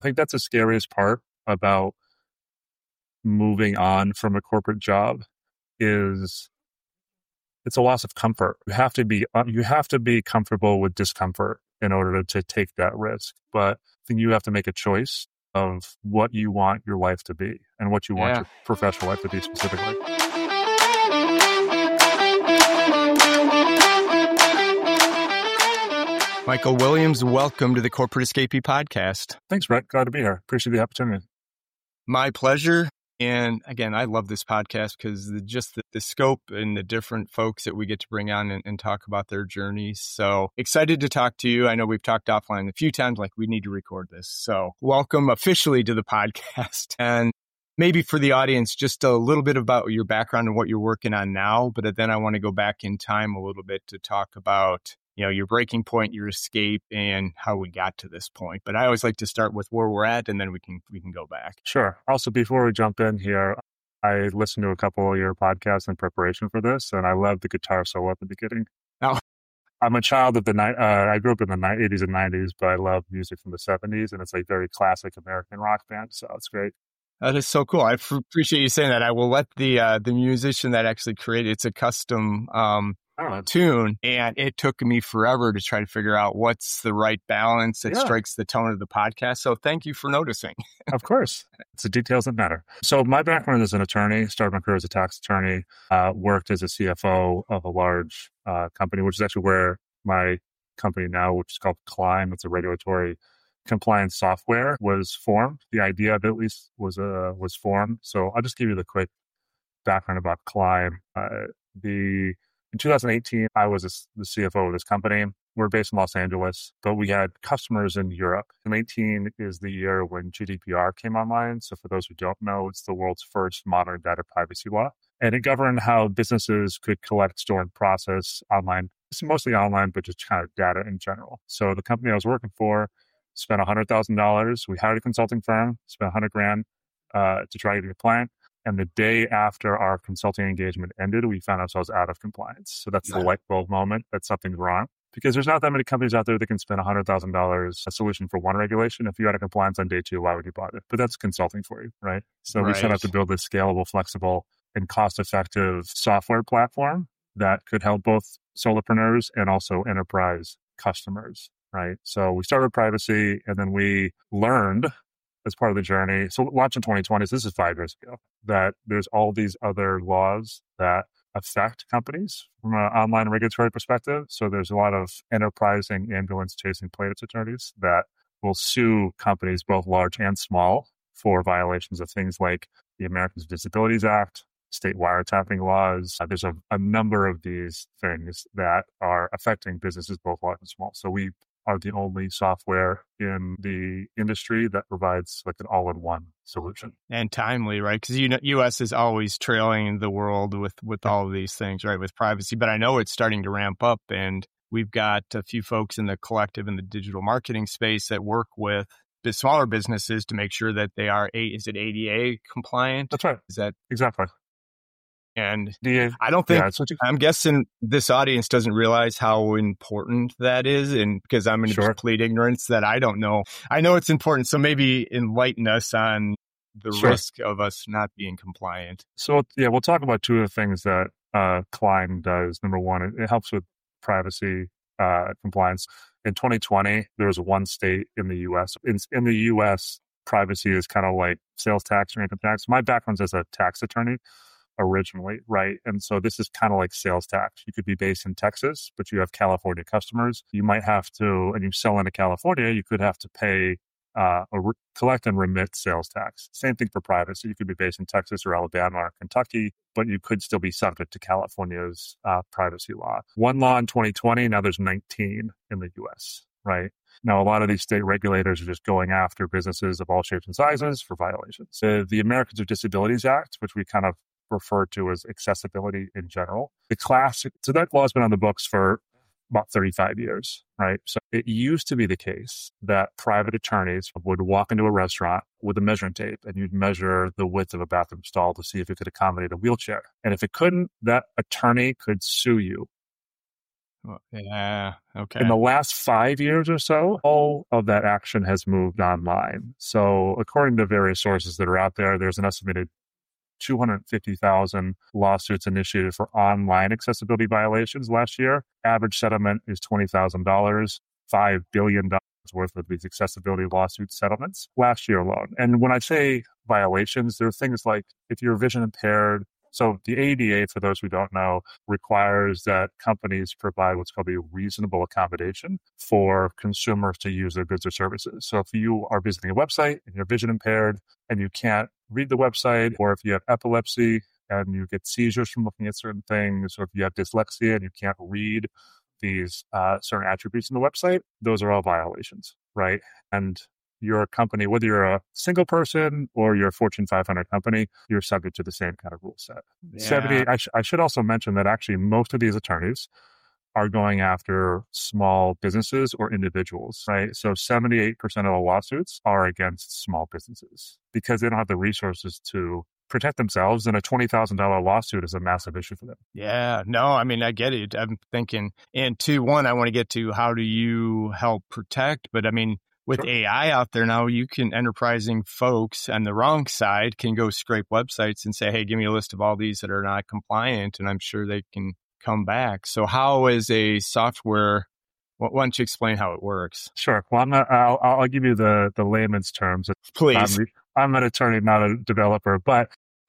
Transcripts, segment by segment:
I think that's the scariest part about moving on from a corporate job is it's a loss of comfort. You have to be comfortable with discomfort in order to take that risk. But I think you have to make a choice of what you want your life to be and what you want your professional life to be specifically. Michael Williams, welcome to the Corporate Escapee podcast. Thanks, Brett. Glad to be here. Appreciate the opportunity. My pleasure. And again, I love this podcast because the scope and the different folks that we get to bring on and talk about their journeys. So excited to talk to you. I know we've talked offline a few times, like we need to record this. So welcome officially to the podcast. And maybe for the audience, just a little bit about your background and what you're working on now. But then I want to go back in time a little bit to talk about your breaking point, your escape, and how we got to this point. But I always like to start with where we're at, and then we can go back. Sure. Also, before we jump in here, I listened to a couple of your podcasts in preparation for this, and I love the guitar solo at the beginning. Oh. I'm a child of I grew up in the 80s and 90s, but I love music from the 70s, and it's like very classic American rock band, so it's great. That is so cool. I appreciate you saying that. I will let the musician that actually created it's a custom tune, and it took me forever to try to figure out what's the right balance that strikes the tone of the podcast. So thank you for noticing. Of course. It's the details that matter. So my background as an attorney, started my career as a tax attorney, worked as a CFO of a large company, which is actually where my company now, which is called Climb, it's a regulatory compliance software, was formed. The idea of it at least was formed. So I'll just give you the quick background about Climb. In 2018, I was the CFO of this company. We're based in Los Angeles, but we had customers in Europe. 2018 is the year when GDPR came online. So for those who don't know, it's the world's first modern data privacy law. And it governed how businesses could collect, store, and process online. It's mostly online, but just kind of data in general. So the company I was working for spent $100,000. We hired a consulting firm, spent $100,000 to try to get a client. And the day after our consulting engagement ended, we found ourselves out of compliance. So that's the light bulb moment that something's wrong. Because there's not that many companies out there that can spend $100,000 a solution for one regulation. If you're out of compliance on day 2, why would you bother? But that's consulting for you, right? So we set out to build this scalable, flexible, and cost-effective software platform that could help both solopreneurs and also enterprise customers, right? So we started with privacy, and then we learned as part of the journey. So launch in 2020, so this is 5 years ago, that there's all these other laws that affect companies from an online regulatory perspective. So there's a lot of enterprising ambulance-chasing plaintiffs attorneys that will sue companies, both large and small, for violations of things like the Americans with Disabilities Act, state wiretapping laws. There's a number of these things that are affecting businesses, both large and small. So we are the only software in the industry that provides like an all-in-one solution. And timely, right? Because U.S. is always trailing the world with all of these things, right? With privacy. But I know it's starting to ramp up, and we've got a few folks in the collective in the digital marketing space that work with the smaller businesses to make sure that they are, is it ADA compliant? That's right. Is that exactly? And I don't think, I'm guessing this audience doesn't realize how important that is. And because I'm in complete ignorance that I don't know. I know it's important. So maybe enlighten us on the risk of us not being compliant. So we'll talk about 2 of the things that Climb does. Number one, it helps with privacy compliance. In 2020, there was one state in the U.S. In the U.S., privacy is kind of like sales tax or income tax. My background's as a tax attorney originally, right? And so this is kind of like sales tax. You could be based in Texas, but you have California customers. You might have to, and you sell into California, you could have to pay or collect and remit sales tax. Same thing for privacy. You could be based in Texas or Alabama or Kentucky, but you could still be subject to California's privacy law. One law in 2020, now there's 19 in the U.S., right? Now, a lot of these state regulators are just going after businesses of all shapes and sizes for violations. So the Americans with Disabilities Act, which we kind of refer to as accessibility in general. So that law has been on the books for about 35 years, right? So it used to be the case that private attorneys would walk into a restaurant with a measuring tape and you'd measure the width of a bathroom stall to see if it could accommodate a wheelchair. And if it couldn't, that attorney could sue you Yeah. In Okay. the last 5 years or so, all of that action has moved online. So, according to various sources that are out there, there's an estimated 250,000 lawsuits initiated for online accessibility violations last year. Average settlement is $20,000, $5 billion worth of these accessibility lawsuit settlements last year alone. And when I say violations, there are things like if you're vision impaired. So the ADA, for those who don't know, requires that companies provide what's called a reasonable accommodation for consumers to use their goods or services. So if you are visiting a website and you're vision impaired and you can't read the website, or if you have epilepsy and you get seizures from looking at certain things, or if you have dyslexia and you can't read these certain attributes in the website, those are all violations, right? And your company, whether you're a single person or you're a Fortune 500 company, you're subject to the same kind of rule set. Yeah. I should also mention that actually most of these attorneys are going after small businesses or individuals, right? So 78% of the lawsuits are against small businesses because they don't have the resources to protect themselves, and a $20,000 lawsuit is a massive issue for them. Yeah. No, I mean, I get it. I'm thinking, and two, one, I want to get to how do you help protect? But I mean, with Sure. AI out there now, you can enterprising folks on the wrong side can go scrape websites and say, hey, give me a list of all these that are not compliant. And I'm sure they can come back. So how is a software, why don't you explain how it works? Sure. Well, I'll give you the layman's terms. Please. I'm an attorney, not a developer, but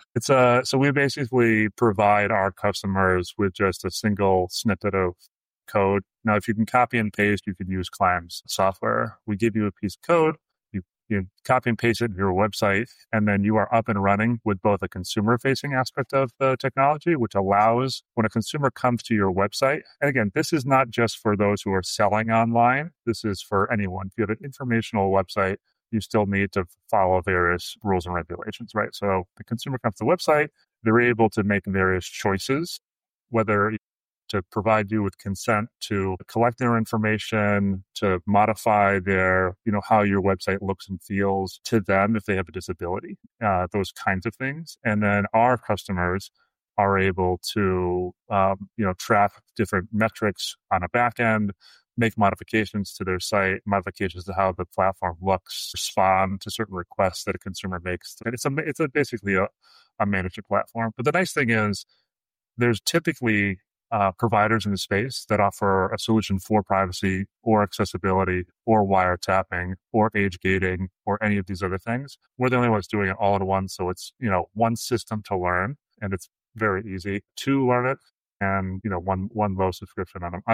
so we basically provide our customers with just a single snippet of code. Now, if you can copy and paste, you could use Climb's software. We give you a piece of code, you copy and paste it to your website, and then you are up and running with both a consumer-facing aspect of the technology, which allows when a consumer comes to your website, and again, this is not just for those who are selling online, this is for anyone. If you have an informational website, you still need to follow various rules and regulations, right? So the consumer comes to the website, they're able to make various choices, whether to provide you with consent to collect their information, to modify their, how your website looks and feels to them if they have a disability, those kinds of things. And then our customers are able to, track different metrics on a back end, make modifications to their site, modifications to how the platform looks, respond to certain requests that a consumer makes. And it's basically a managed platform. But the nice thing is there's typically providers in the space that offer a solution for privacy or accessibility or wiretapping or age gating or any of these other things. We're the only ones doing it all in one. So it's, one system to learn, and it's very easy to learn it. And, one low subscription on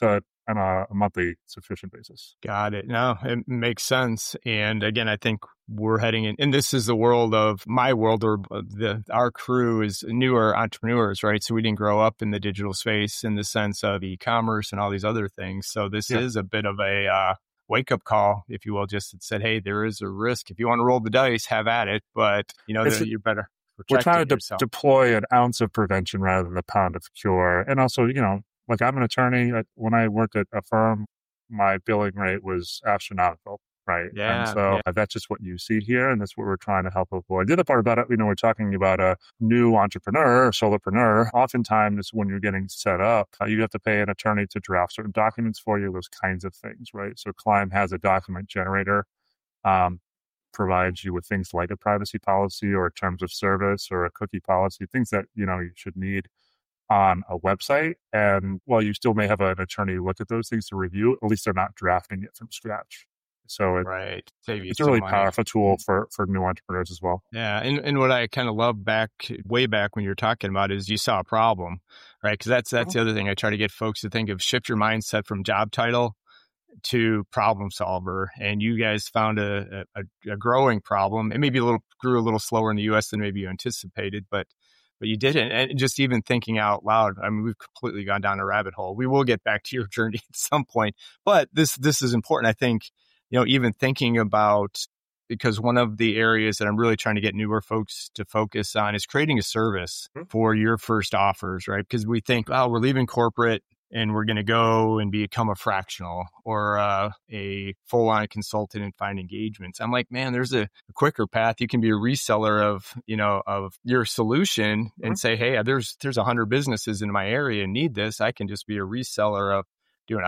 a monthly subscription basis. Got it. No, it makes sense. And again, I think we're heading in, and this is the world of my world, or our crew is newer entrepreneurs, right? So we didn't grow up in the digital space in the sense of e-commerce and all these other things. So this is a bit of a wake up call, if you will, just that said, hey, there is a risk. If you want to roll the dice, have at it. But you're better. We're trying to deploy an ounce of prevention rather than a pound of cure. And also, like I'm an attorney. When I worked at a firm, my billing rate was astronomical, right? Yeah. And so that's just what you see here. And that's what we're trying to help avoid. The other part about it, we're talking about a new entrepreneur or solopreneur. Oftentimes when you're getting set up, you have to pay an attorney to draft certain documents for you, those kinds of things, right? So Climb has a document generator. Provides you with things like a privacy policy or a terms of service or a cookie policy, things that, you should need on a website. And while you still may have an attorney look at those things to review, at least they're not drafting it from scratch. So it's a really powerful tool for new entrepreneurs as well. Yeah. And what I kind of love way back when you're talking about is you saw a problem, right? Because that's the other thing I try to get folks to think of, shift your mindset from job title to problem solver. And you guys found a growing problem. It maybe grew a little slower in the US than maybe you anticipated, but you didn't. And just even thinking out loud, I mean, we've completely gone down a rabbit hole. We will get back to your journey at some point, but this is important. I think, even thinking about, because one of the areas that I'm really trying to get newer folks to focus on is creating a service for your first offers, right? Because we think, we're leaving corporate. and we're going to go and become a fractional or a full-on consultant and find engagements. I'm like, man, there's a quicker path. You can be a reseller of your solution and say, hey, there's 100 businesses in my area need this. I can just be a reseller of doing.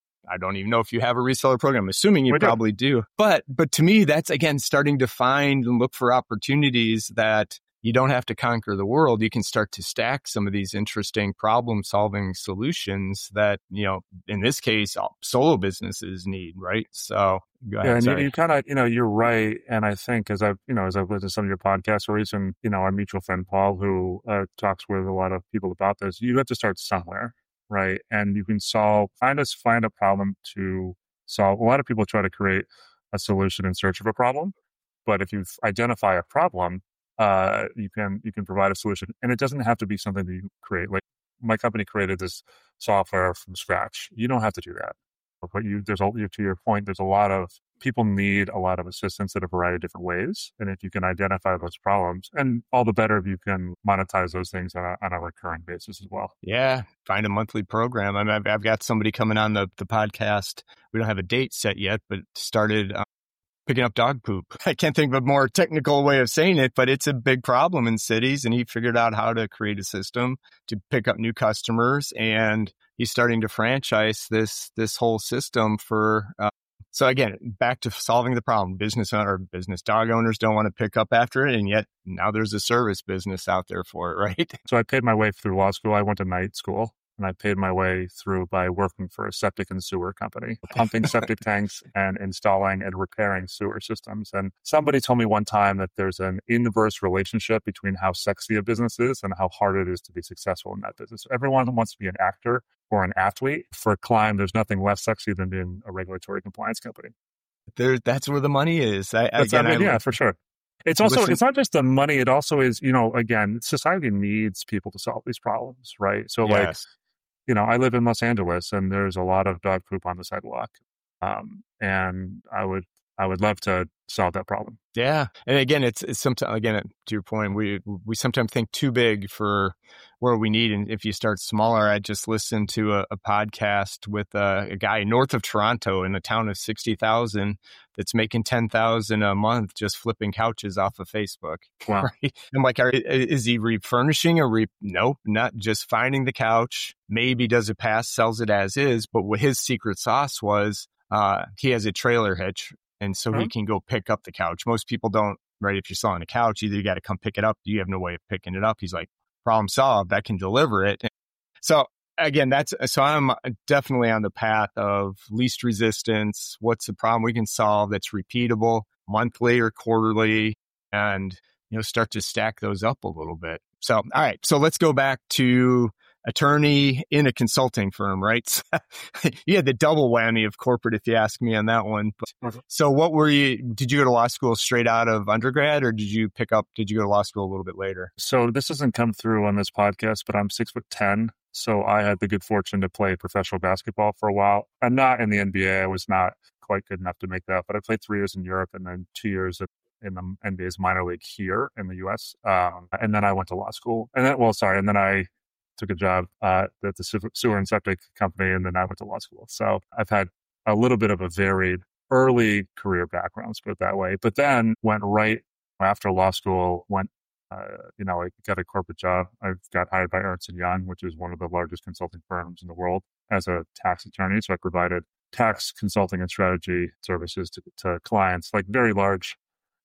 I don't even know if you have a reseller program. I'm assuming you probably do. But to me, that's again starting to find and look for opportunities that you don't have to conquer the world. You can start to stack some of these interesting problem-solving solutions that, in this case, solo businesses need, right? So go ahead. Yeah, and you kind of, you're right. And I think as I've listened to some of your podcasts or even, our mutual friend Paul, who talks with a lot of people about this, you have to start somewhere, right? And you can find a problem to solve. A lot of people try to create a solution in search of a problem. But if you identify a problem, you can provide a solution, and it doesn't have to be something that you create. Like my company created this software from scratch. You don't have to do that. But to your point, there's a lot of people need a lot of assistance in a variety of different ways. And if you can identify those problems, and all the better if you can monetize those things on a recurring basis as well. Yeah, find a monthly program. I mean, I've got somebody coming on the podcast. We don't have a date set yet, but started picking up dog poop. I can't think of a more technical way of saying it, but it's a big problem in cities. And he figured out how to create a system to pick up new customers. And he's starting to franchise this whole system for, so again, back to solving the problem. Business dog owners don't want to pick up after it. And yet now there's a service business out there for it, right? So I paid my way through law school. I went to night school. And I paid my way through by working for a septic and sewer company, pumping septic tanks and installing and repairing sewer systems. And somebody told me one time that there's an inverse relationship between how sexy a business is and how hard it is to be successful in that business. Everyone wants to be an actor or an athlete. For Climb, there's nothing less sexy than being a regulatory compliance company. That's where the money is. Yeah, for sure. It's not just the money. It also is, again, society needs people to solve these problems, right? So yes. I live in Los Angeles and there's a lot of dog poop on the sidewalk. And I would love to solve that problem. Yeah. And again, it's sometimes, again, to your point, we sometimes think too big for where we need. And if you start smaller, I just listened to a podcast with a guy north of Toronto in a town of 60,000 that's making 10,000 a month just flipping couches off of Facebook. Wow. Right? I'm like, is he refurnishing or nope, not just finding the couch. Maybe does it pass, sells it as is. But what his secret sauce was, he has a trailer hitch. And so he can go pick up the couch. Most people don't, right? If you're selling a couch, either you got to come pick it up. You have no way of picking it up. He's like, problem solved. I can deliver it. So again, so I'm definitely on the path of least resistance. What's the problem we can solve that's repeatable monthly or quarterly, and, start to stack those up a little bit. So, all right. So let's go back to attorney in a consulting firm, right? You had the double whammy of corporate, if you ask me on that one. But, so did you go to law school straight out of undergrad, or did you go to law school a little bit later? So this doesn't come through on this podcast, but I'm 6'10". So I had the good fortune to play professional basketball for a while. I'm not in the NBA. I was not quite good enough to make that, but I played 3 years in Europe and then 2 years in the NBA's minor league here in the US. And then I went to law school. And then I took a job at the sewer and septic company, and then I went to law school. So I've had a little bit of a varied early career background, let's put it that way. But then went right after law school, I got a corporate job. I got hired by Ernst & Young, which is one of the largest consulting firms in the world, as a tax attorney. So I provided tax consulting and strategy services to clients, like very large,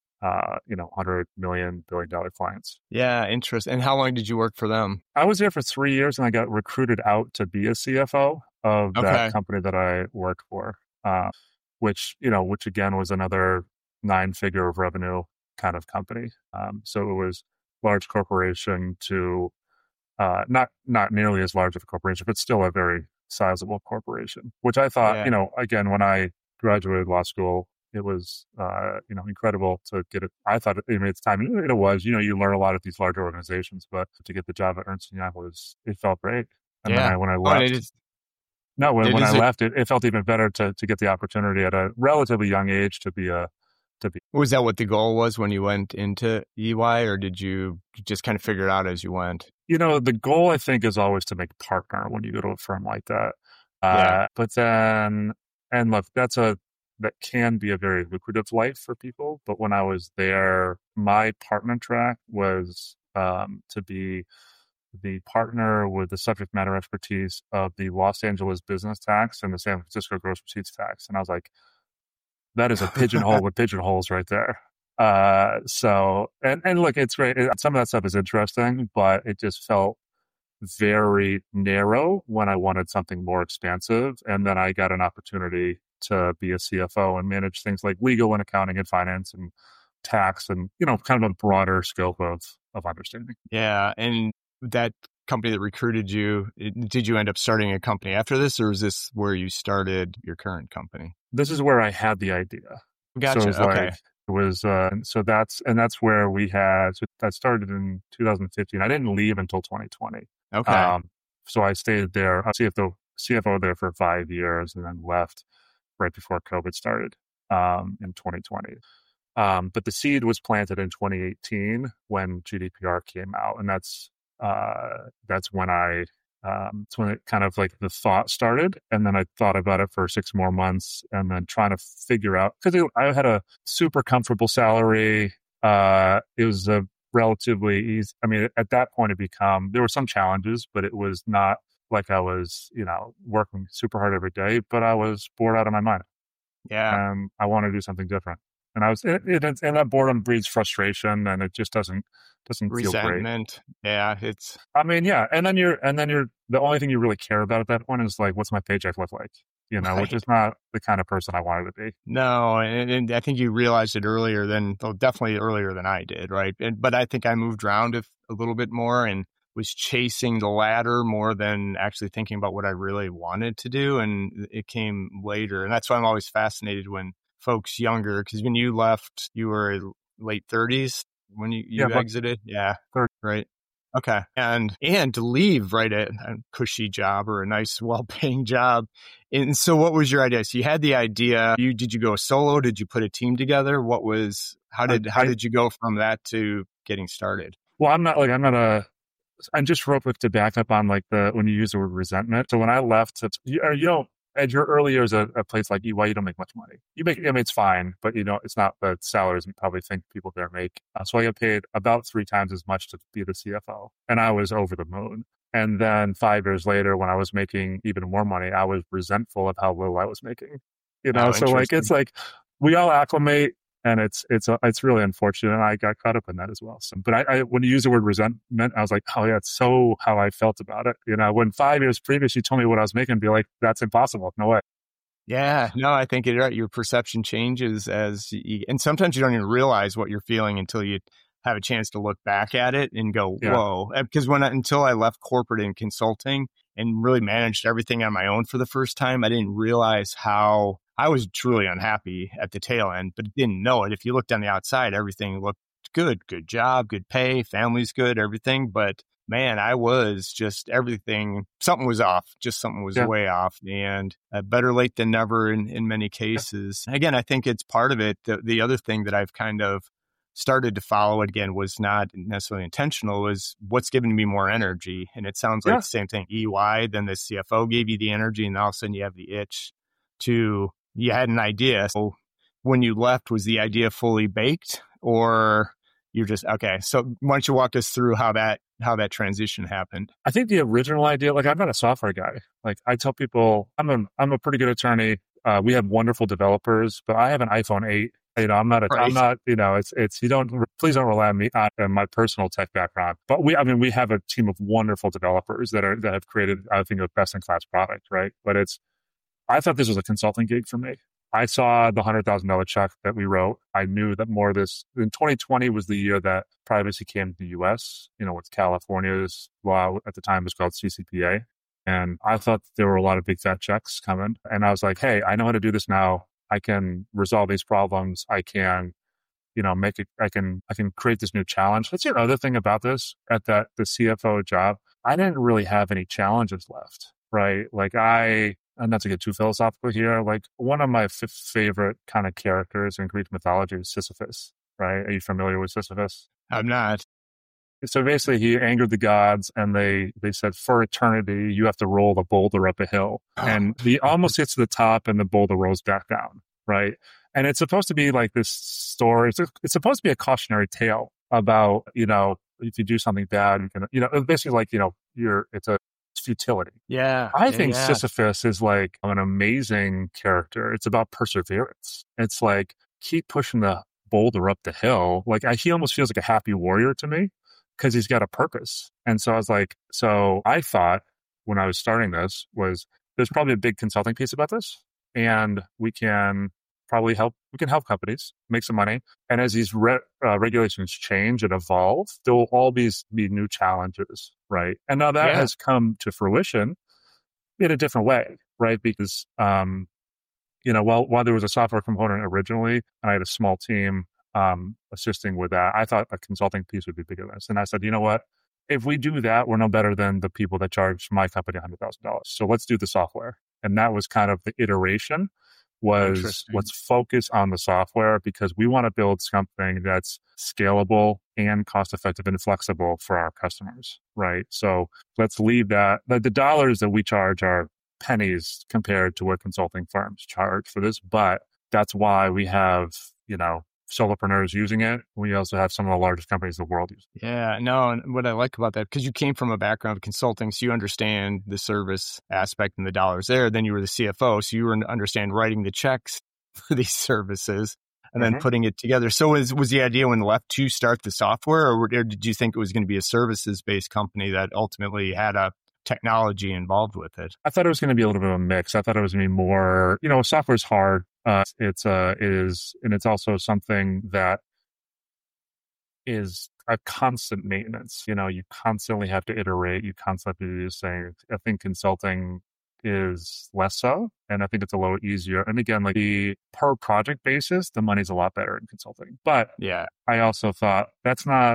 $100 million, $1 billion clients. Yeah, interesting. And how long did you work for them? I was there for 3 years, and I got recruited out to be a CFO of that company that I worked for, which again was another 9-figure of revenue kind of company. So it was large corporation to not nearly as large of a corporation, but still a very sizable corporation, which I thought, again, when I graduated law school, it was, incredible to get it. I thought at the time, it was, you learn a lot at these large organizations, but to get the job at Ernst & Young it felt great. And then when I left, when I left, it felt even better to get the opportunity at a relatively young age to be a to be. Was that what the goal was when you went into EY, or did you just kind of figure it out as you went? The goal, I think, is always to make partner when you go to a firm like that. Yeah. But then, and look, that can be a very lucrative life for people. But when I was there, my partner track was to be the partner with the subject matter expertise of the Los Angeles business tax and the San Francisco gross receipts tax. And I was like, that is a pigeonhole with pigeonholes right there. So look, it's great. Some of that stuff is interesting, but it just felt very narrow when I wanted something more expansive. And then I got an opportunity to be a CFO and manage things like legal and accounting and finance and tax and, kind of a broader scope of understanding. Yeah. And that company that recruited you, did you end up starting a company after this, or is this where you started your current company? This is where I had the idea. Gotcha. So it was okay. That's where we had, so that started in 2015. I didn't leave until 2020. Okay. So I stayed there, CFO there for 5 years and then left right before COVID started in 2020. But the seed was planted in 2018 when GDPR came out. And that's when it's when it kind of like the thought started. And then I thought about it for 6 more months and then trying to figure out, because I had a super comfortable salary. It was a relatively easy, at that point there were some challenges, but it was not like I was, working super hard every day, but I was bored out of my mind. Yeah. And I wanted to do something different. And and that boredom breeds frustration, and it just doesn't feel great. Resentment. Yeah, it's. Yeah, and then you're the only thing you really care about at that point is like, what's my paycheck look like? Right. Which is not the kind of person I wanted to be. No, and I think you realized it definitely earlier than I did, right? But I think I moved around a little bit more and was chasing the ladder more than actually thinking about what I really wanted to do, and it came later. And that's why I'm always fascinated when folks younger, because when you left, you were late 30s when you exited. Yeah. 30. Right. Okay. And to leave right at a cushy job or a nice, well-paying job. And so what was your idea? So you had the idea, did you go solo? Did you put a team together? How did you go from that to getting started? Well, I'm just real quick to back up on when you use the word resentment. So when I left, at your early years at a place like EY, you don't make much money. It's fine, but it's not the salaries you probably think people there make. So I got paid about 3 times as much to be the CFO, and I was over the moon. And then 5 years later, when I was making even more money, I was resentful of how little I was making. So it's like we all acclimate. And it's really unfortunate. And I got caught up in that as well. So, but when you use the word resentment, I was like, oh yeah, it's so how I felt about it. When 5 years previous, you told me what I was making, I'd be like, that's impossible. No way. Yeah, no, I think you're right. Your perception changes and sometimes you don't even realize what you're feeling until you have a chance to look back at it and go, whoa. Because until I left corporate and consulting and really managed everything on my own for the first time, I didn't realize how I was truly unhappy at the tail end, but didn't know it. If you looked on the outside, everything looked good job, good pay, family's good, everything. But man, I was just everything. Something was off. Just something was way off. And better late than never in many cases. Again, I think it's part of it. The other thing that I've kind of started to follow, again, was not necessarily intentional, was what's giving me more energy. And it sounds like the same thing. EY, then the CFO gave you the energy, and all of a sudden you have the itch you had an idea. So when you left, was the idea fully baked, or you're just, okay. So why don't you walk us through how that transition happened? I think the original idea, I'm not a software guy. I tell people I'm a pretty good attorney. We have wonderful developers, but I have an iPhone 8. I'm not, please don't rely on me on my personal tech background. But we have a team of wonderful developers that have created, I think, a best in class product, right? But I thought this was a consulting gig for me. I saw the $100,000 check that we wrote. I knew that more of this, in 2020 was the year that privacy came to the US, with California's law at the time was called CCPA. And I thought there were a lot of big fat checks coming. And I was like, hey, I know how to do this now. I can resolve these problems. I can, I can create this new challenge. That's the other thing about this the CFO job. I didn't really have any challenges left, right? and not to get too philosophical here, like one of my favorite kind of characters in Greek mythology is Sisyphus, right? Are you familiar with Sisyphus? I'm not. So basically, he angered the gods, and they said, for eternity, you have to roll the boulder up a hill. And he almost gets to the top, and the boulder rolls back down, right? And it's supposed to be like this story. It's supposed to be a cautionary tale about, if you do something bad, you can, it's basically like, it's futility. Yeah. I think Sisyphus is like an amazing character. It's about perseverance. It's like, keep pushing the boulder up the hill. Like, he almost feels like a happy warrior to me, because he's got a purpose. And so I thought when I was starting this there's probably a big consulting piece about this, and we can help companies make some money. And as these regulations change and evolve, there will always be new challenges, right? And now that has come to fruition in a different way, right? Because, while there was a software component originally, and I had a small team assisting with that, I thought a consulting piece would be bigger than this. And I said, you know what? If we do that, we're no better than the people that charge my company $100,000. So let's do the software. And that was kind of the iteration, was let's focus on the software, because we want to build something that's scalable and cost effective and flexible for our customers, right? So let's leave that. The dollars that we charge are pennies compared to what consulting firms charge for this. But that's why we have, solopreneurs using it. We also have some of the largest companies in the world using it. Yeah, no, and what I like about that, because you came from a background of consulting, so you understand the service aspect and the dollars there. Then you were the CFO, so you were understand writing the checks for these services and then putting it together. So was the idea when left to start the software, or did you think it was going to be a services-based company that ultimately had a technology involved with it? I thought it was going to be a little bit of a mix. I thought it was going to be more, software is hard. It's also something that is a constant maintenance. You constantly have to iterate. You constantly have to do these things. I think consulting is less so, and I think it's a little easier. And again, like the per project basis, the money's a lot better in consulting. But I also thought that's not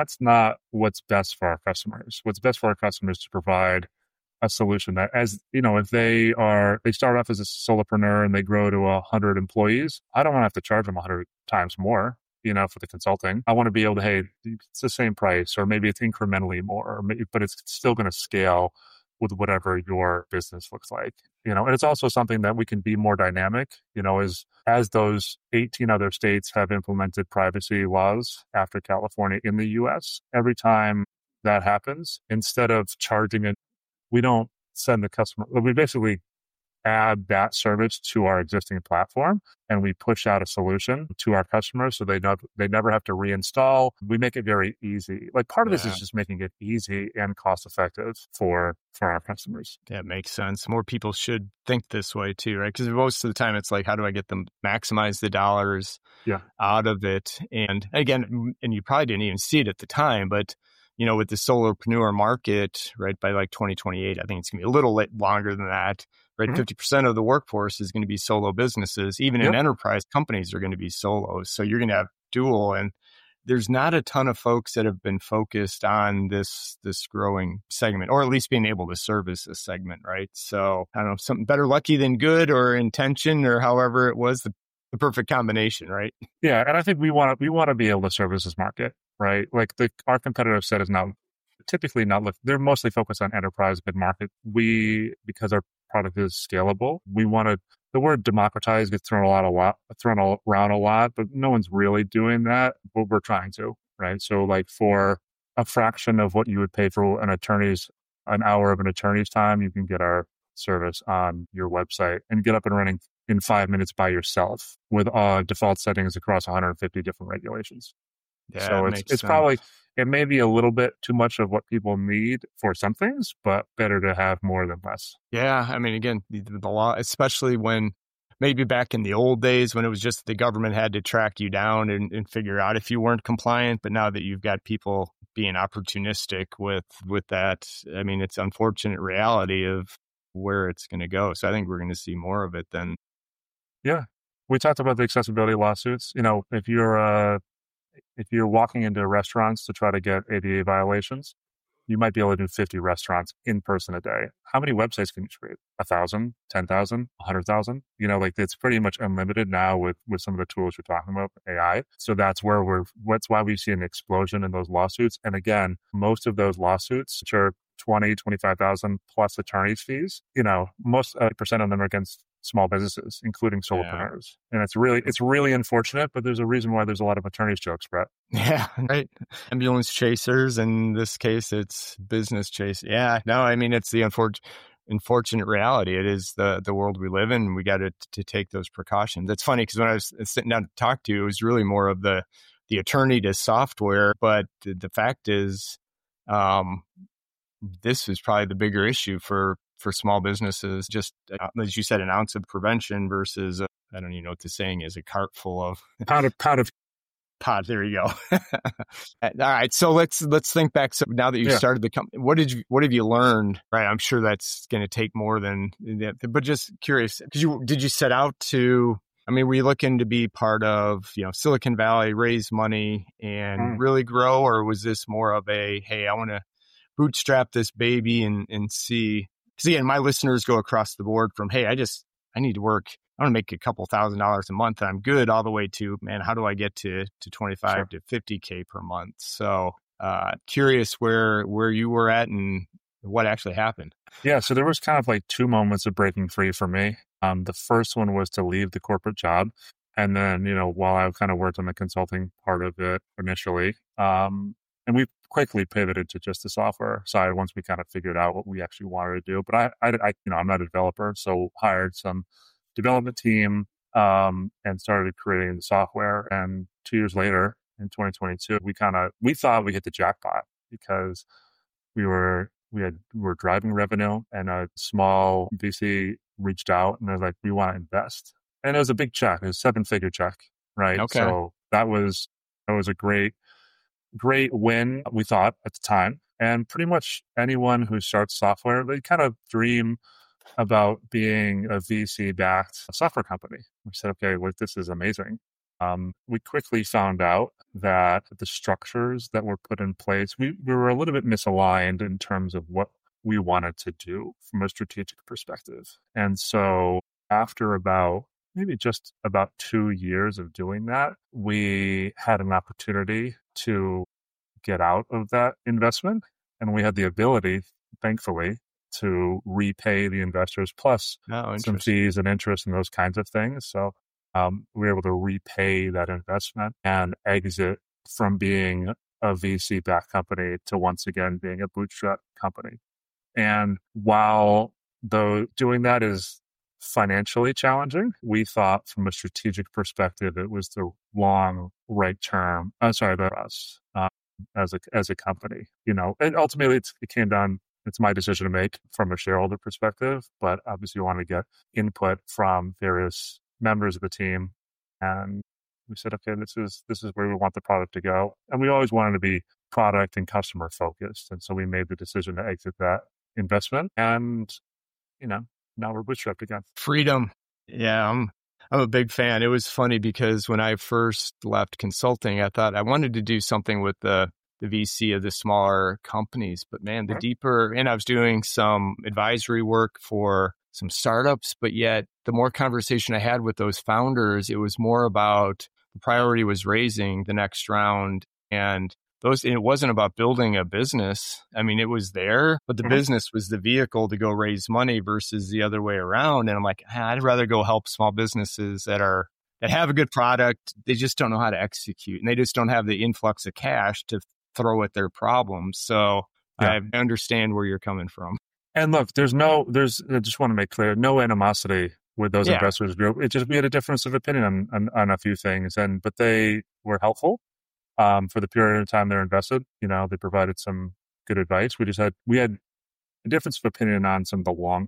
what's best for our customers. What's best for our customers is to provide a solution that, as if they start off as a solopreneur and they grow to 100 employees, I don't want to have to charge them 100 times more, for the consulting. I want to be able to, hey, it's the same price, or maybe it's incrementally more, but it's still going to scale with whatever your business looks like, and it's also something that we can be more dynamic, as those 18 other states have implemented privacy laws after California in the US. Every time that happens, instead of charging it, we don't send the customer, we basically add that service to our existing platform, and we push out a solution to our customers so they never have to reinstall. We make it very easy. Like, part of this is just making it easy and cost effective for our customers. That makes sense. More people should think this way too, right? Because most of the time it's like, how do I get them maximize the dollars out of it? And again, and you probably didn't even see it at the time, but with the solopreneur market, right, by like 2028, I think it's going to be a little longer than that, right? 50% of the workforce is going to be solo businesses. Even in enterprise, companies are going to be solos. So you're going to have dual. And there's not a ton of folks that have been focused on this growing segment, or at least being able to service this segment, right? So I don't know, something better lucky than good, or intention, or however it was, the perfect combination, right? Yeah. And I think we want to be able to service this market, right? Like our competitive set is typically not they're mostly focused on enterprise mid-market. Because our product is scalable, the word democratize gets thrown around a lot, but no one's really doing that. But we're trying to, right? So like, for a fraction of what you would pay for an hour of an attorney's time, you can get our service on your website and get up and running in 5 minutes by yourself with default settings across 150 different regulations. Yeah, so it's probably, it may be a little bit too much of what people need for some things, but better to have more than less. Yeah. I mean, again, the law, especially when maybe back in the old days when it was just the government had to track you down and figure out if you weren't compliant. But now that you've got people being opportunistic with that, I mean, it's unfortunate reality of where it's going to go. So I think we're going to see more of it then. Yeah. We talked about the accessibility lawsuits. If you're walking into restaurants to try to get ADA violations, you might be able to do 50 restaurants in person a day. How many websites can you create? 1,000, 10,000, 100,000? Like it's pretty much unlimited now with some of the tools you're talking about, AI. So that's why we see an explosion in those lawsuits. And again, most of those lawsuits, which are 20, 25,000 plus attorney's fees, most percent of them are against small businesses, including solopreneurs. And it's really unfortunate, but there's a reason why there's a lot of attorney's jokes, Brett. Yeah, right. Ambulance chasers. In this case, it's business chase. Yeah, no, I mean, it's the unfortunate reality. It is the world we live in. We got to take those precautions. It's funny because when I was sitting down to talk to you, it was really more of the attorney to software. But the fact is, this is probably the bigger issue for small businesses. Just as you said, an ounce of prevention versus I don't even know what the saying is, a cart full of pot. There you go. All right. So let's think back. So now that you started the company, what have you learned? Right. I'm sure that's going to take more than that, but just curious, did you set out to, were you looking to be part of, Silicon Valley, raise money and really grow? Or was this more of a, hey, I want to bootstrap this baby and see, because again, my listeners go across the board from, hey, I need to work. I want to make a couple $1,000s a month and I'm good, all the way to, man, how do I get to 25 to 50K per month? So curious where you were at and what actually happened. Yeah. So there was kind of like two moments of breaking free for me. The first one was to leave the corporate job. And then, while I kind of worked on the consulting part of it initially, and we quickly pivoted to just the software side once we kind of figured out what we actually wanted to do. But I'm not a developer, so hired some development team and started creating the software. And 2 years later, in 2022, we thought we hit the jackpot because we were driving revenue, and a small VC reached out and they're like, we want to invest. And it was a big check. It was a 7-figure check, right? Okay. So that was a great win, we thought at the time. And pretty much anyone who starts software, they kind of dream about being a VC-backed software company. We said, okay, well, this is amazing. We quickly found out that the structures that were put in place, we were a little bit misaligned in terms of what we wanted to do from a strategic perspective. And so after maybe just about 2 years of doing that, we had an opportunity to get out of that investment. And we had the ability, thankfully, to repay the investors plus some fees and interest and those kinds of things. So we were able to repay that investment and exit from being a VC-backed company to once again being a bootstrap company. And while doing that is financially challenging, we thought from a strategic perspective, it was the right term. For us as a company, and ultimately it came down. It's my decision to make from a shareholder perspective, but obviously you want to get input from various members of the team. And we said, okay, this is where we want the product to go. And we always wanted to be product and customer focused. And so we made the decision to exit that investment. And, now we're bootstrapped again. Freedom. Yeah, I'm a big fan. It was funny because when I first left consulting, I thought I wanted to do something with the VC of the smaller companies, but man, the deeper, and I was doing some advisory work for some startups, but yet the more conversation I had with those founders, it was more about the priority was raising the next round. And it wasn't about building a business. It was there, but the business was the vehicle to go raise money versus the other way around. And I'm like, I'd rather go help small businesses that have a good product. They just don't know how to execute, and they just don't have the influx of cash to throw at their problems. So I understand where you're coming from. And look, I just want to make clear, no animosity with those investors group. It just, we had a difference of opinion on a few things, but they were helpful for the period of time they're invested. They provided some good advice. We had a difference of opinion on some of the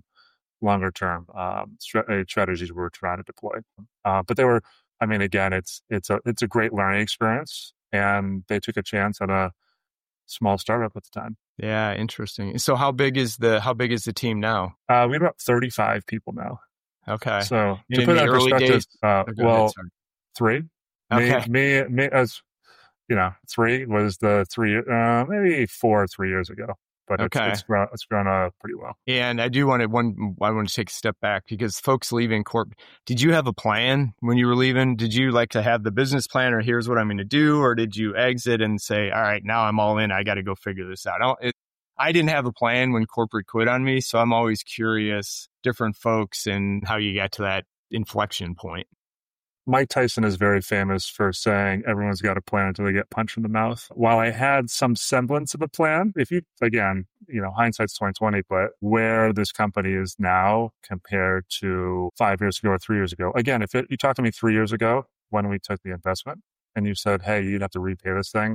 longer term strategies we were trying to deploy. But they were, again, it's a great learning experience. And they took a chance on a small startup at the time. Yeah, interesting. So how big is the team now? We have about 35 people now. Okay. So to put that in perspective, 3. Okay. Me Three was the three, maybe 3 years ago, but Okay. it's grown pretty well. And I want to take a step back because folks leaving corp, did you have a plan when you were leaving? Did you like to have the business plan or here's what I'm going to do? Or did you exit and say, all right, now I'm all in. I got to go figure this out. I didn't have a plan when corporate quit on me. So I'm always curious, different folks and how you got to that inflection point. Mike Tyson is very famous for saying everyone's got a plan until they get punched in the mouth. While I had some semblance of a plan, hindsight's 2020, but where this company is now compared to 5 years ago or 3 years ago, again, you talked to me 3 years ago when we took the investment and you said, hey, you'd have to repay this thing,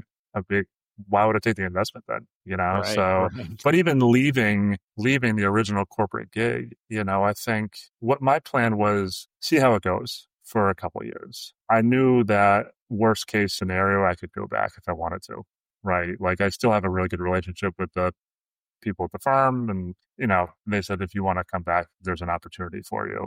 why would I take the investment then? Right. But even leaving the original corporate gig, I think what my plan was, see how it goes for a couple of years. I knew that worst case scenario, I could go back if I wanted to, right? Like I still have a really good relationship with the people at the firm and, they said, if you want to come back, there's an opportunity for you.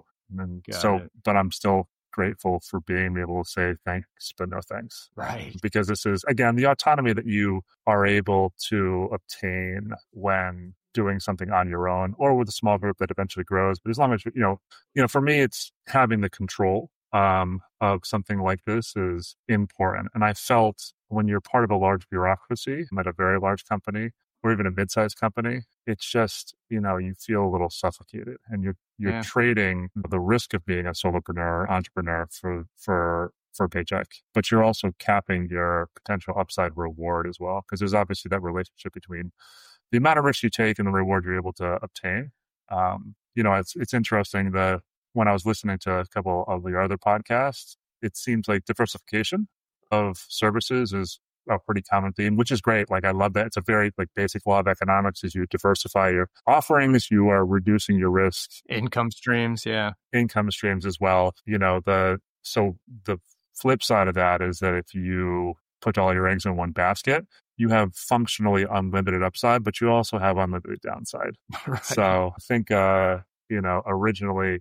But I'm still grateful for being able to say thanks, but no thanks. Right. Because this is, again, the autonomy that you are able to obtain when doing something on your own or with a small group that eventually grows. But as long as, for me, it's having the control of something like this is important. And I felt when you're part of a large bureaucracy, at a very large company or even a mid-sized company, it's just, you feel a little suffocated and you're trading the risk of being a solopreneur, entrepreneur for a paycheck, but you're also capping your potential upside reward as well. Because there's obviously that relationship between the amount of risk you take and the reward you're able to obtain. It's interesting that when I was listening to a couple of your other podcasts, it seems like diversification of services is a pretty common theme, which is great. Like I love that. It's a very basic law of economics. As you diversify your offerings, you are reducing your risk. Income streams. Yeah. Income streams as well. So the flip side of that is that if you put all your eggs in one basket, you have functionally unlimited upside, but you also have unlimited downside. Right. So I think, originally,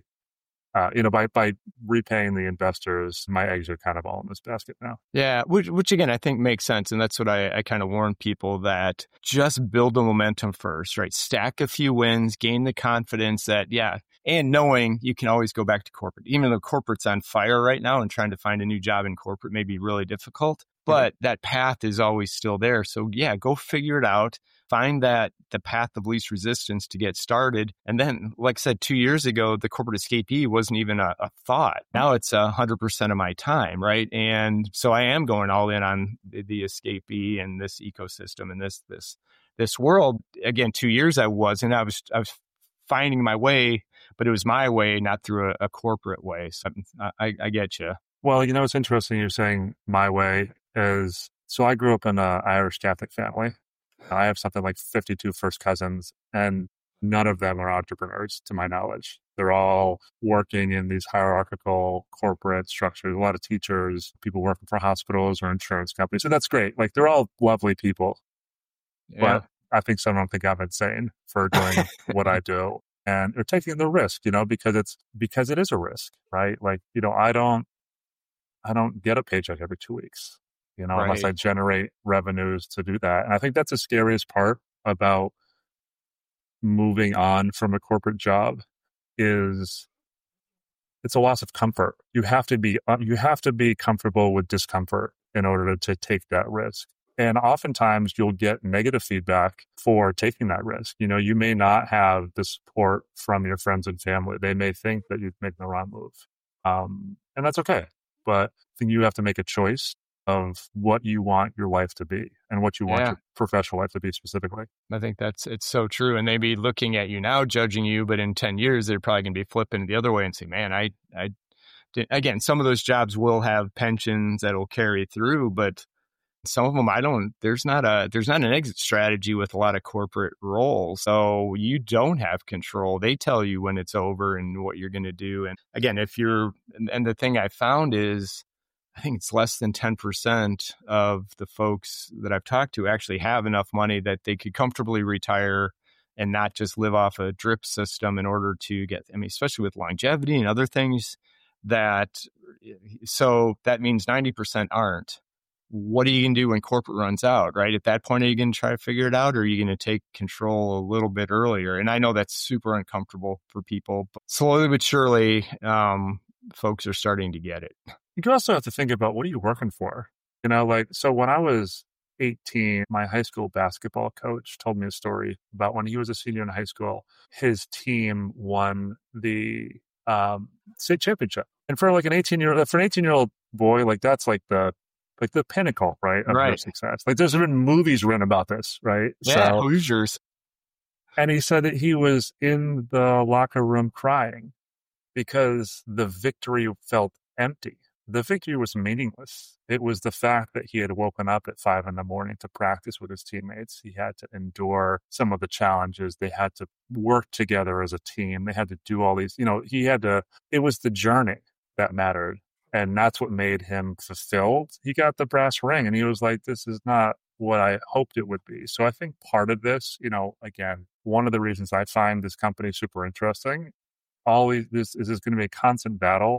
by repaying the investors, my eggs are kind of all in this basket now. Yeah, which again, I think makes sense. And that's what I kind of warn people that just build the momentum first, right? Stack a few wins, gain the confidence that, and knowing you can always go back to corporate. Even though corporate's on fire right now and trying to find a new job in corporate may be really difficult, but that path is always still there. So go figure it out. Find the path of least resistance to get started. And then, like I said, 2 years ago, the corporate escapee wasn't even a thought. Now it's 100% of my time, right? And so I am going all in on the escapee and this ecosystem and this world. Again, 2 years I wasn't. I was finding my way, but it was my way, not through a corporate way. So I get you. Well, it's interesting you're saying my way is, so I grew up in an Irish Catholic family. I have something like 52 first cousins, and none of them are entrepreneurs to my knowledge. They're all working in these hierarchical corporate structures. A lot of teachers, people working for hospitals or insurance companies. So that's great. Like they're all lovely people. Yeah. But I think some of them think I'm insane for doing what I do. And they're taking the risk, because it is a risk, right? Like, I don't get a paycheck every 2 weeks. Unless I generate revenues to do that. And I think that's the scariest part about moving on from a corporate job is it's a loss of comfort. You have to be comfortable with discomfort in order to take that risk. And oftentimes you'll get negative feedback for taking that risk. You may not have the support from your friends and family. They may think that you've made the wrong move. And that's okay. But I think you have to make a choice of what you want your life to be and what you want your professional life to be specifically. I think it's so true. And they be looking at you now, judging you, but in 10 years, they're probably going to be flipping the other way and say, man, I did. Again, some of those jobs will have pensions that'll carry through, but some of them, there's not an exit strategy with a lot of corporate roles. So you don't have control. They tell you when it's over and what you're going to do. And again, and the thing I found is, I think it's less than 10% of the folks that I've talked to actually have enough money that they could comfortably retire and not just live off a drip system in order to get, especially with longevity and other things so that means 90% aren't. what are you going to do when corporate runs out, right? At that point, are you going to try to figure it out, or are you going to take control a little bit earlier? And I know that's super uncomfortable for people, but slowly but surely, folks are starting to get it. You also have to think about, what are you working for? So when I was 18, my high school basketball coach told me a story about when he was a senior in high school, his team won the state championship. And for an 18-year-old boy, that's the pinnacle, right, of their success. There's been movies written about this, right? Yeah, Hoosiers. And he said that he was in the locker room crying because the victory felt empty. The victory was meaningless. It was the fact that he had woken up at 5 a.m. to practice with his teammates. He had to endure some of the challenges. They had to work together as a team. They had to do all these, it was the journey that mattered. And that's what made him fulfilled. He got the brass ring and he was like, this is not what I hoped it would be. So I think part of this, again, one of the reasons I find this company super interesting, this is going to be a constant battle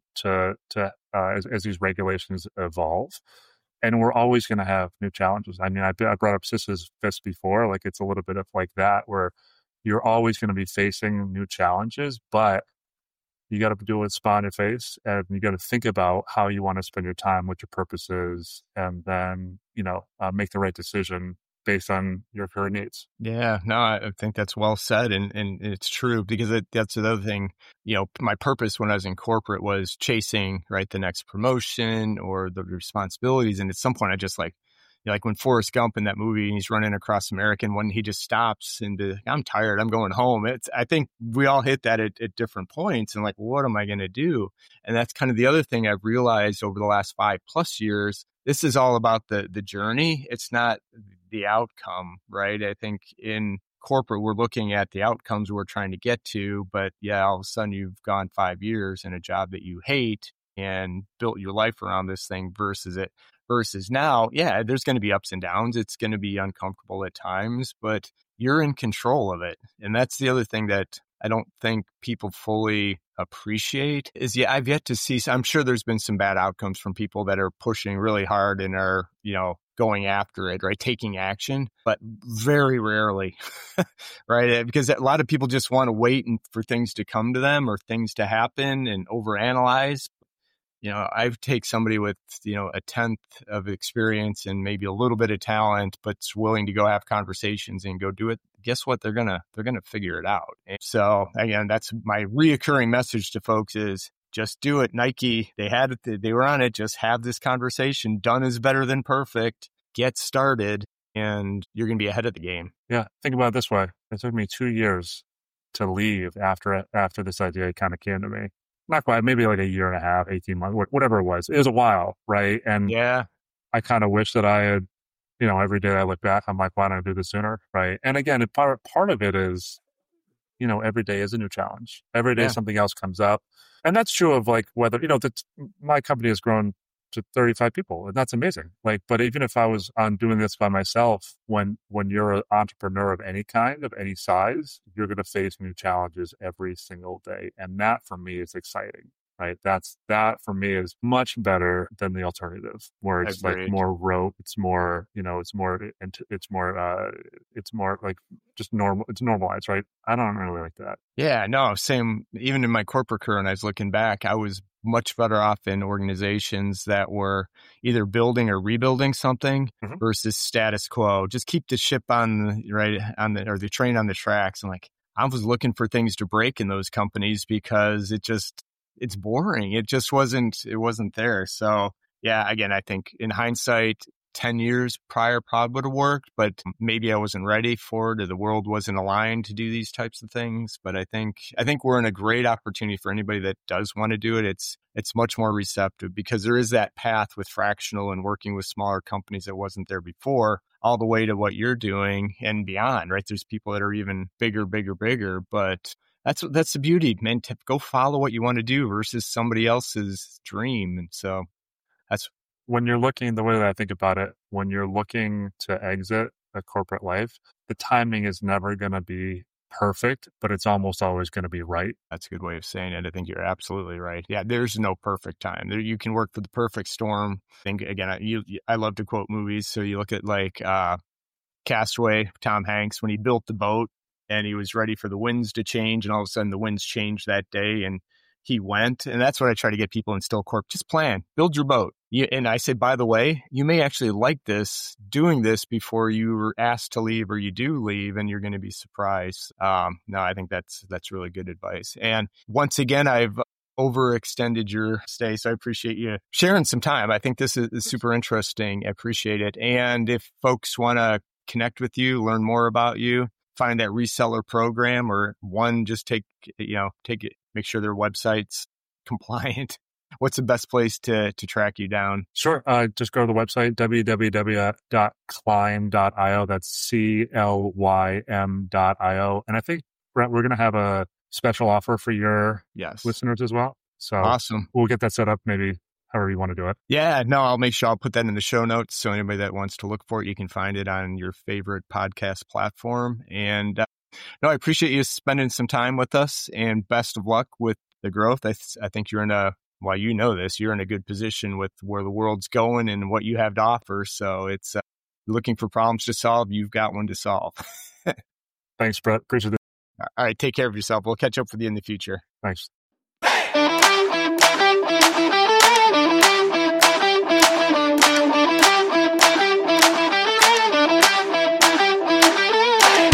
as these regulations evolve, and we're always going to have new challenges. I mean, I brought up Sisyphus before. It's a little bit of that, where you're always going to be facing new challenges, but you got to do it with a smile on your face, and you got to think about how you want to spend your time, what your purpose is, and then make the right decision based on your current needs. Yeah, no, I think that's well said. And it's true, because that's another thing. My purpose when I was in corporate was chasing, right, the next promotion or the responsibilities. And at some point I just like when Forrest Gump in that movie, he's running across America, and when he just stops and I'm tired, I'm going home. I think we all hit that at different points, and what am I going to do? And that's kind of the other thing I've realized over the last 5+ years. This is all about the journey. It's not the outcome, right? I think in corporate, we're looking at the outcomes we're trying to get to, but all of a sudden you've gone 5 years in a job that you hate and built your life around this thing versus now, there's going to be ups and downs. It's going to be uncomfortable at times, but you're in control of it. And that's the other thing that I don't think people fully appreciate is, I've yet to see, I'm sure there's been some bad outcomes from people that are pushing really hard and are, going after it, right? Taking action, but very rarely, right? Because a lot of people just want to wait for things to come to them or things to happen and overanalyze. I take somebody with, a 10th of experience and maybe a little bit of talent, but's willing to go have conversations and go do it. Guess what? They're going to figure it out. And so again, that's my reoccurring message to folks is just do it. Nike, they had it. They were on it. Just have this conversation. Done is better than perfect. Get started and you're going to be ahead of the game. Yeah. Think about it this way. It took me 2 years to leave after this idea kind of came to me. Not quite, maybe a year and a half, 18 months, whatever it was. It was a while, right? And I kind of wish that I had, every day I look back, I'm like, why didn't I do this sooner, right? And again, part of it is, every day is a new challenge. Every day something else comes up. And that's true of whether, my company has grown to 35 people, and that's amazing. But even if I was on doing this by myself, when you're an entrepreneur of any kind, of any size, you're going to face new challenges every single day. And that for me is exciting, right? That for me is much better than the alternative, where it's more rote. It's more, it's more just normal. It's normalized, right? I don't really like that. Yeah, no, same. Even in my corporate career, and I was looking back, I was much better off in organizations that were either building or rebuilding something versus status quo. Just keep the ship or the train on the tracks. And I was looking for things to break in those companies because it's boring. It wasn't there. So again, I think in hindsight, 10 years prior probably would have worked, but maybe I wasn't ready for it or the world wasn't aligned to do these types of things. But I think we're in a great opportunity for anybody that does want to do it. It's much more receptive because there is that path with fractional and working with smaller companies that wasn't there before, all the way to what you're doing and beyond, right? There's people that are even bigger, but that's the beauty, man, to go follow what you want to do versus somebody else's dream. And so that's when you're looking, the way that I think about it, when you're looking to exit a corporate life, the timing is never going to be perfect, but it's almost always going to be right. That's a good way of saying it. I think you're absolutely right. Yeah, there's no perfect time. You can work for the perfect storm. I think, again, I love to quote movies. So you look at like Castaway, Tom Hanks, when he built the boat and he was ready for the winds to change, and all of a sudden the winds changed that day and he went. And that's what I try to get people in Stillcorp. Just plan, build your boat. And I say, by the way, you may actually like doing this before you were asked to leave or you do leave, and you're going to be surprised. No, I think that's really good advice. And once again, I've overextended your stay, so I appreciate you sharing some time. I think this is super interesting. I appreciate it. And if folks want to connect with you, learn more about you, find that reseller program, or just make sure their website's compliant. What's the best place to track you down? Sure. Just go to the website, www.clym.io. That's CLYM.io. And I think, Brent, we're going to have a special offer for your listeners as well. So awesome. We'll get that set up maybe however you want to do it. Yeah, no, I'll make sure I'll put that in the show notes. So anybody that wants to look for it, you can find it on your favorite podcast platform. And no, I appreciate you spending some time with us, and best of luck with the growth. I think you're in you're in a good position with where the world's going and what you have to offer. So it's looking for problems to solve. You've got one to solve. Thanks, Brett. Appreciate it. All right. Take care of yourself. We'll catch up with you in the future. Thanks.